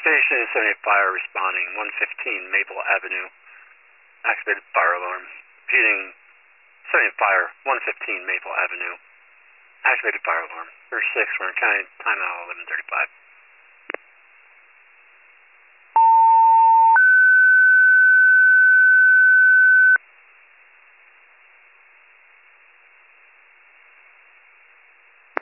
Station 78 Fire responding, 115 Maple Avenue. Activated fire alarm. Repeating, 78 Fire, 115 Maple Avenue. Activated fire alarm. First 6, we're in county, timeout 11:35.